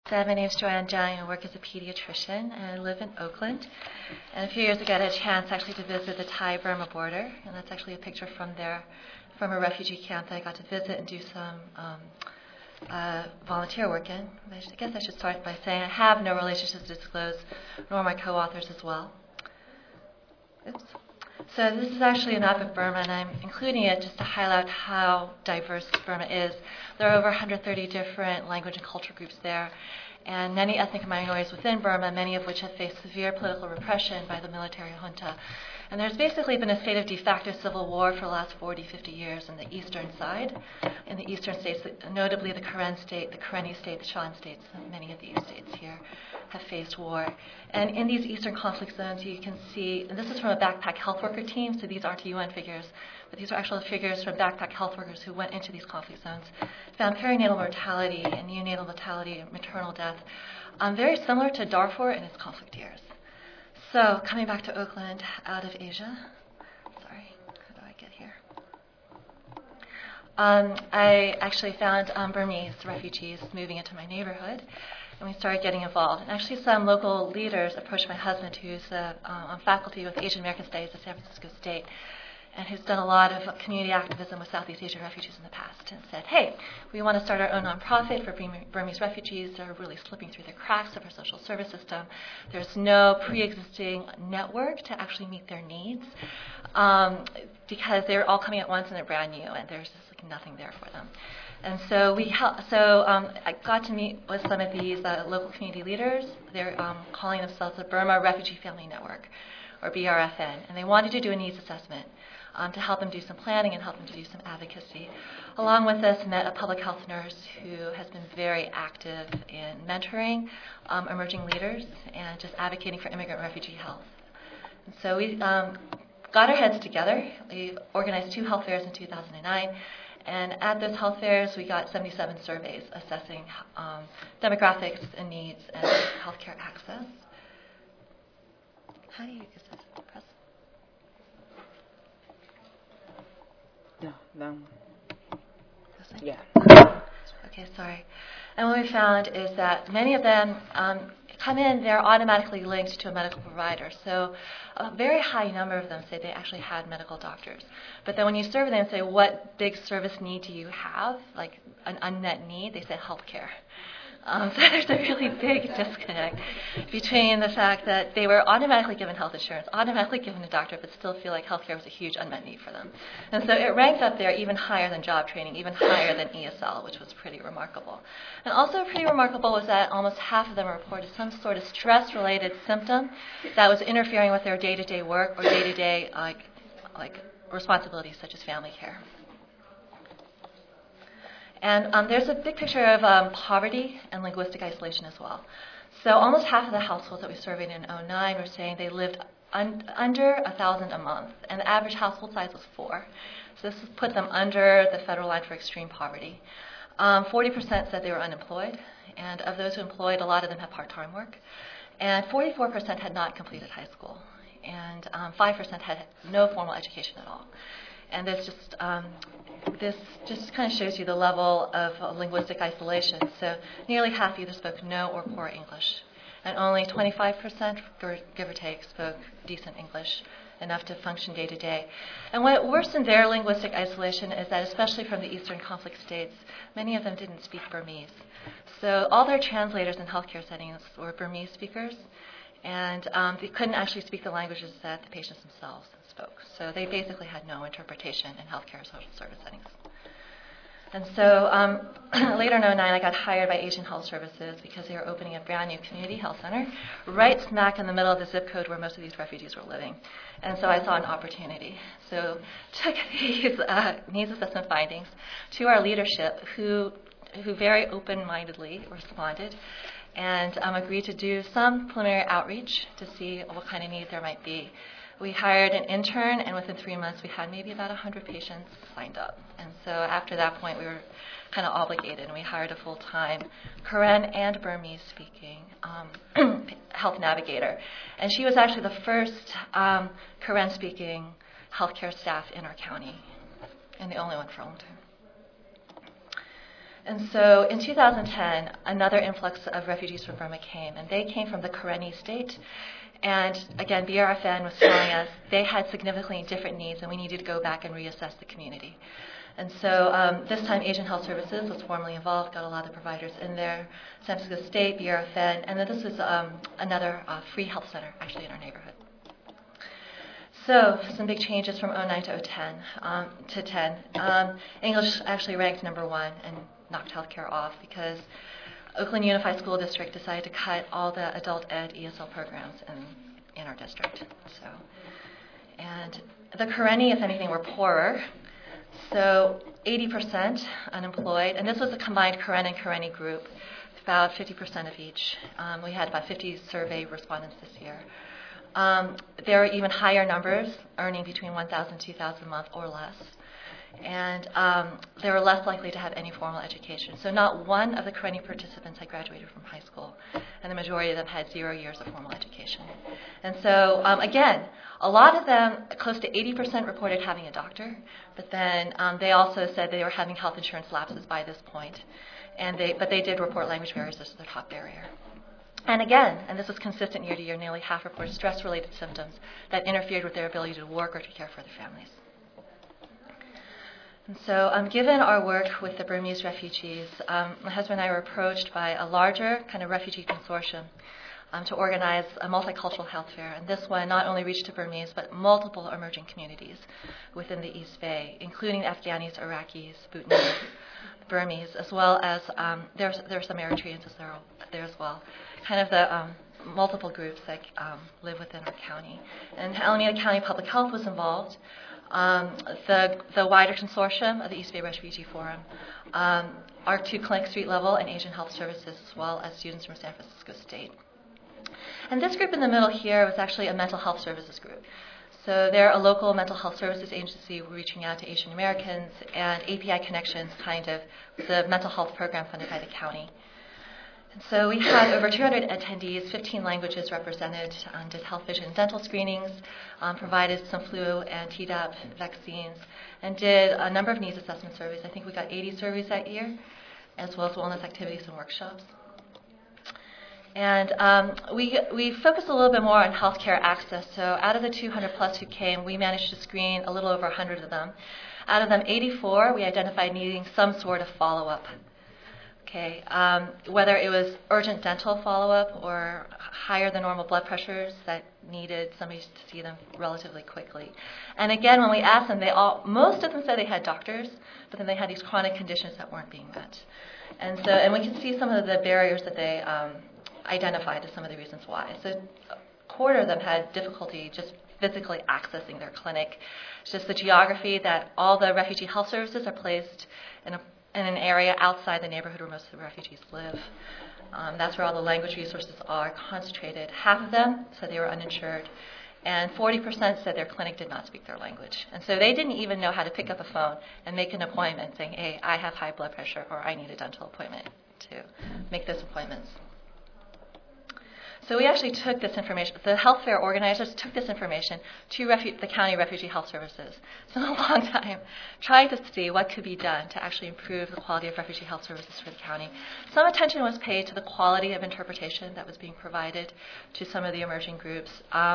My name is Joanne Jung. I work as a pediatrician, and I live in Oakland. And a few years ago, I had a chance actually to visit the Thai-Burma border, and that's actually a picture from there, from a refugee camp that I got to visit and do some volunteer work in. I guess I should start by saying I have no relationships to disclose, nor my co-authors as well. Oops. So this is actually a map of Burma, and I'm including it just to highlight how diverse Burma is. There are over 130 different language and culture groups there, and many ethnic minorities within Burma, many of which have faced severe political repression by the military junta. And there's basically been a state of de facto civil war for the last 40, 50 years in the eastern side, in the eastern states, notably the Karen state, the Karenni state, the Shan states, and many of these states here have faced war. And in these eastern conflict zones, you can see, and this is from a backpack health worker team, so these aren't UN figures, but these are actual figures from backpack health workers who went into these conflict zones, found perinatal mortality and neonatal mortality and maternal death very similar to Darfur in its conflict years. So coming back to Oakland out of Asia, sorry, how do I get here? I actually found Burmese refugees moving into my neighborhood, and we started getting involved. And actually some local leaders approached my husband, who's on faculty with Asian American Studies at San Francisco State, and who's done a lot of community activism with Southeast Asian refugees in the past, and said, hey, we want to start our own nonprofit for Burmese refugees. They're really slipping through the cracks of our social service system. There's no pre-existing network to actually meet their needs because they're all coming at once and they're brand new, and there's just like nothing there for them. And so I got to meet with some of these local community leaders. They're calling themselves the Burma Refugee Family Network, or BRFN, and they wanted to do a needs assessment to help them do some planning and help them to do some advocacy. Along with us, met a public health nurse who has been very active in mentoring emerging leaders and just advocating for immigrant refugee health. And so we got our heads together. We organized 2 health fairs in 2009. And at those health fairs, we got 77 surveys assessing demographics and needs and healthcare access. How do you use this? Press? No. Yeah. Okay, sorry. And what we found is that many of them come in, they're automatically linked to a medical provider. So a very high number of them say they actually had medical doctors. But then when you survey them and say, what big service need do you have, like an unmet need, they say healthcare. So there's a really big disconnect between the fact that they were automatically given health insurance, automatically given a doctor, but still feel like healthcare was a huge unmet need for them. And so it ranked up there even higher than job training, even higher than ESL, which was pretty remarkable. And also pretty remarkable was that almost half of them reported some sort of stress-related symptom that was interfering with their day-to-day work or day-to-day like responsibilities such as family care. And there's a big picture of poverty and linguistic isolation as well. So almost half of the households that we surveyed in 2009 were saying they lived under 1,000 a month, and the average household size was 4. So this put them under the federal line for extreme poverty. 40% said they were unemployed, and of those who employed, a lot of them had part-time work. And 44% had not completed high school, and 5% had no formal education at all. And this just kind of shows you the level of linguistic isolation. So nearly half either spoke no or poor English. And only 25%, give or take, spoke decent English, enough to function day to day. And what worsened their linguistic isolation is that, especially from the eastern conflict states, many of them didn't speak Burmese. So all their translators in healthcare settings were Burmese speakers, and they couldn't actually speak the languages that the patients themselves spoke. So they basically had no interpretation in healthcare social service settings. And so later in 2009, I got hired by Asian Health Services because they were opening a brand new community health center right smack in the middle of the zip code where most of these refugees were living. And so I saw an opportunity. So took these needs assessment findings to our leadership, who very open-mindedly responded and agreed to do some preliminary outreach to see what kind of need there might be. We hired an intern, and within 3 months, we had maybe about 100 patients signed up. And so after that point, we were kind of obligated, and we hired a full-time Karen and Burmese-speaking health navigator. And she was actually the first Karen-speaking healthcare staff in our county, and the only one for a long time. And so in 2010, another influx of refugees from Burma came, and they came from the Karenni state. And again, BRFN was telling us they had significantly different needs, and we needed to go back and reassess the community. And so this time, Asian Health Services was formally involved, got a lot of the providers in there, San Francisco State, BRFN, and then this was another free health center actually in our neighborhood. So some big changes from 09 to 010 to 10. English actually ranked #1 and knocked healthcare off because Oakland Unified School District decided to cut all the adult ed ESL programs in our district. So, and the Karenni, if anything, were poorer. So 80% unemployed, and this was a combined Karen and Karenni group, about 50% of each. We had about 50 survey respondents this year. There are even higher numbers, earning between $1,000 and $2,000 a month or less. And they were less likely to have any formal education. So not one of the Karenni participants had graduated from high school, and the majority of them had 0 years of formal education. And so, again, a lot of them, close to 80%, reported having a doctor, but then they also said they were having health insurance lapses by this point. But they did report language barriers as their top barrier. And again, and this was consistent year to year, nearly half reported stress-related symptoms that interfered with their ability to work or to care for their families. And so given our work with the Burmese refugees, my husband and I were approached by a larger kind of refugee consortium to organize a multicultural health fair. And this one not only reached to Burmese, but multiple emerging communities within the East Bay, including Afghanis, Iraqis, Bhutanese, Burmese, as well as there are some Eritreans there as well. Kind of the multiple groups that live within our county. And Alameda County Public Health was involved. The wider consortium of the East Bay Refugee Forum, our 2 clinics, street level, and Asian Health Services, as well as students from San Francisco State. And this group in the middle here was actually a mental health services group. So they're a local mental health services agency reaching out to Asian Americans, and API Connections kind of was a mental health program funded by the county. And so we had over 200 attendees, 15 languages represented, did health, vision, and dental screenings, provided some flu and Tdap vaccines, and did a number of needs assessment surveys. I think we got 80 surveys that year, as well as wellness activities and workshops. And we focused a little bit more on healthcare access. So out of the 200 plus who came, we managed to screen a little over 100 of them. Out of them, 84 we identified needing some sort of follow-up. Okay, whether it was urgent dental follow-up or higher than normal blood pressures that needed somebody to see them relatively quickly. And again, when we asked them, most of them said they had doctors, but then they had these chronic conditions that weren't being met. And we can see some of the barriers that they identified as some of the reasons why. So a quarter of them had difficulty just physically accessing their clinic. It's just the geography that all the refugee health services are placed in an area outside the neighborhood where most of the refugees live. That's where all the language resources are concentrated. Half of them said they were uninsured, and 40% said their clinic did not speak their language. And so they didn't even know how to pick up a phone and make an appointment saying, hey, I have high blood pressure or I need a dental appointment to make those appointments. So we actually took this information, the health fair organizers took this information to the County Refugee Health Services. So a long time trying to see what could be done to actually improve the quality of refugee health services for the county. Some attention was paid to the quality of interpretation that was being provided to some of the emerging groups.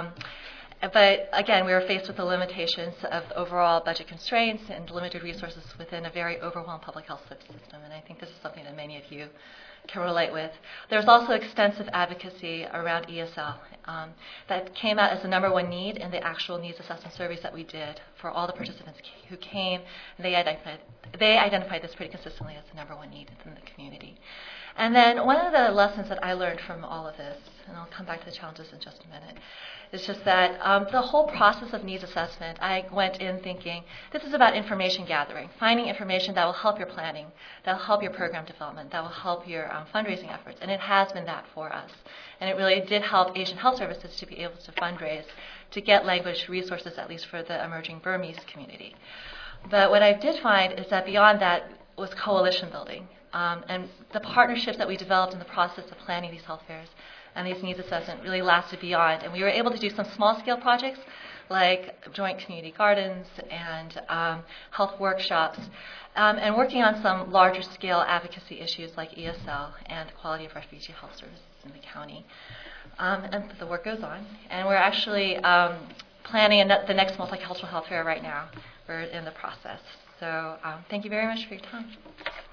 But again, we were faced with the limitations of overall budget constraints and limited resources within a very overwhelmed public health system. And I think this is something that many of you can relate with. There's also extensive advocacy around ESL that came out as the #1 need in the actual needs assessment surveys that we did for all the participants who came. And they identified this pretty consistently as the #1 need in the community. And then one of the lessons that I learned from all of this, and I'll come back to the challenges in just a minute, is just that the whole process of needs assessment, I went in thinking, this is about information gathering, finding information that will help your planning, that will help your program development, that will help your fundraising efforts. And it has been that for us. And it really did help Asian Health Services to be able to fundraise, to get language resources, at least for the emerging Burmese community. But what I did find is that beyond that was coalition building. And the partnerships that we developed in the process of planning these health fairs and these needs assessment really lasted beyond. And we were able to do some small-scale projects like joint community gardens and health workshops, and working on some larger-scale advocacy issues like ESL and the quality of refugee health services in the county. And the work goes on. And we're actually planning the next multicultural health fair right now. We're in the process. So thank you very much for your time.